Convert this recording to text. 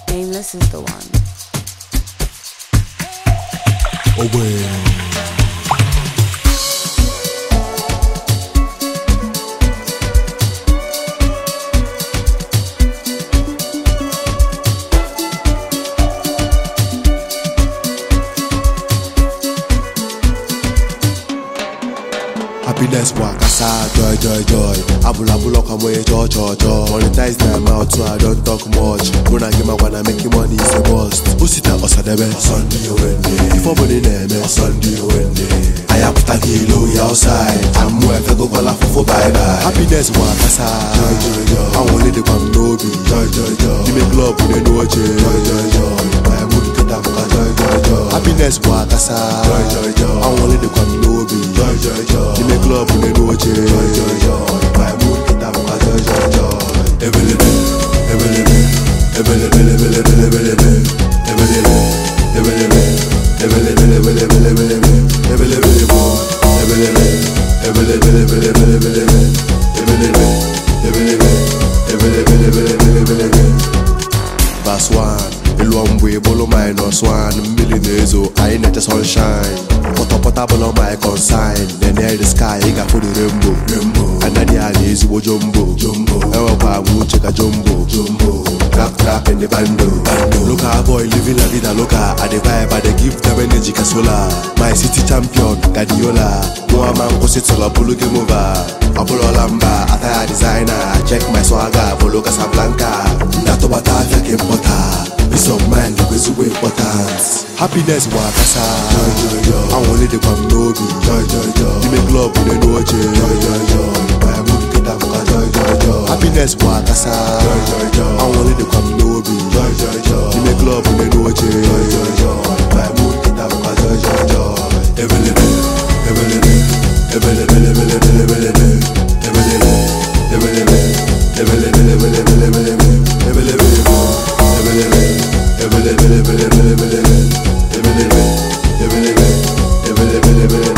Nameless is the one. Happiness wakasa, joy, joy, joy. Abula come away, joy, joy, joy. Monetize them out so I don't talk much. When I get my wanna make you money is a bust. Usita osadebe, Sunday wende. Before money name, Sunday wende. I have put a kilo outside. I'm where I go call for bye bye. Happiness wakasa, joy, joy, joy. I want it to come no be, joy, joy, joy. Give me club with a no joy, joy, joy. My mood get up, joy, joy, joy. Happiness wakasa, joy, joy, joy. I want it to come no be, joy, joy, joy. Give me club with a no joy, joy, joy. My mood get up, joy, joy, joy. Available, available, available, available, available, available, available, Verse 1, Ilwambwe, Bolo minus 1 millionaires, I ain't the sunshine. Potable on my consign, then air the sky, I got for the rainbow. And then the is jumbo, Ewa check a jumbo, Trap in the bando. Look our boy living la vida loca. At the vibe, I give them energy casola. My city champion, Guardiola. More man go sit on a polo game over. Apollo Lamba, attire designer. Check my swagger, Polo Casablanca. That over that like importer. Peace of mind, is way important. Happiness wakasa, joy, joy, joy. I want it to come no be, joy, joy, joy. You make love with a no joy, joy, joy, joy. My mood get up, joy, joy, joy. Happiness wakasa, joy, joy, joy. I want it to come no be, joy, joy, joy. You make love with a no joy, joy, joy, joy. My mood get up, joy, joy, joy. Available, available, available, available, available, available, available, available, available, available.